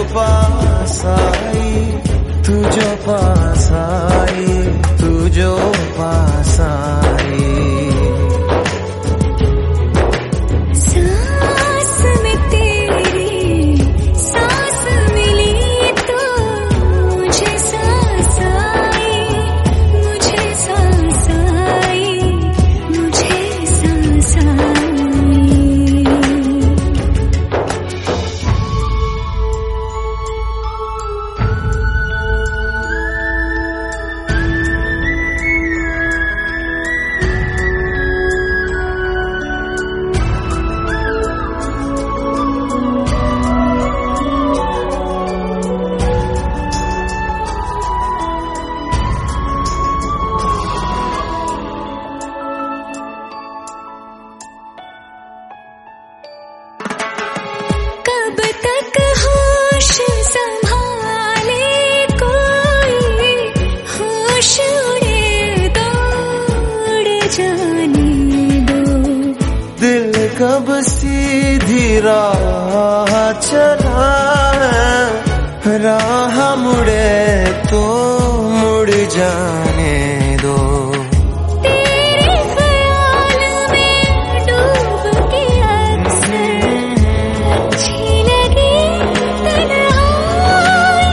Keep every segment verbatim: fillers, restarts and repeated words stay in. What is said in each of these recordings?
पास आई, तू जो पास आई, तू जो पास आई। सांस में तेरी सांस मिली तो मुझे सांस आई, मुझे सांस आई, मुझे सांस आई। कब तक होश संभाले कोई, होश उड़े दो, उड़ जाने दो। दिल कब सीधी राह चला है, राह मुड़े तो मुड़ जाने दो। तेरे ख्याल में डूब के अक्सर अच्छी लगी तन्हाई।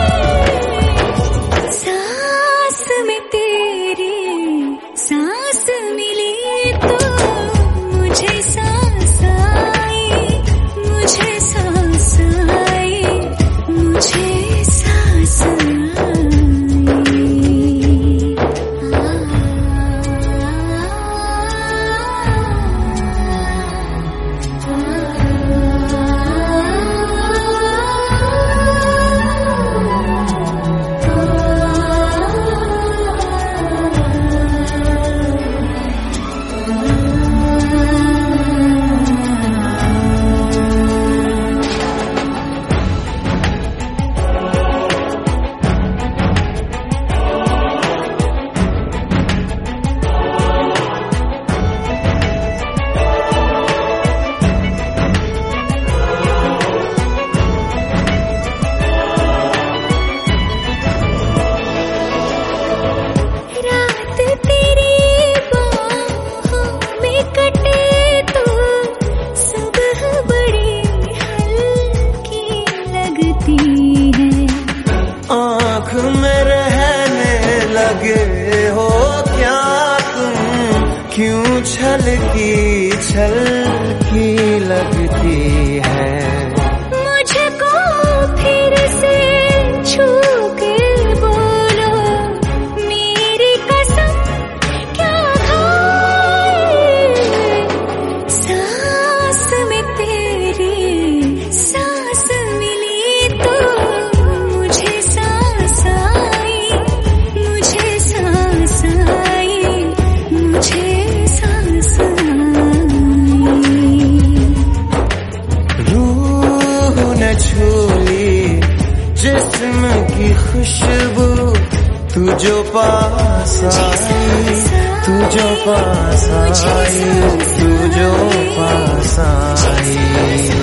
सांस में तेरी सांस मिली तो मुझे सांस आई, मुझे सांस आई, मुझे सांस आई। आँख में रहने लगे हो क्या तुम, क्यों छलकी छलकी लगती है। मुझको फिर से छू के बोलो, मेरी कसम क्या खाए। सांस में तेरी सांस मिली तो मुझे सांस आई, मुझे सांस आई, मुझे सांस आई। रूह ने छूली जिस्म की खुशबू, तू जो पास आई, तू जो पास आई, तू जो पास आई।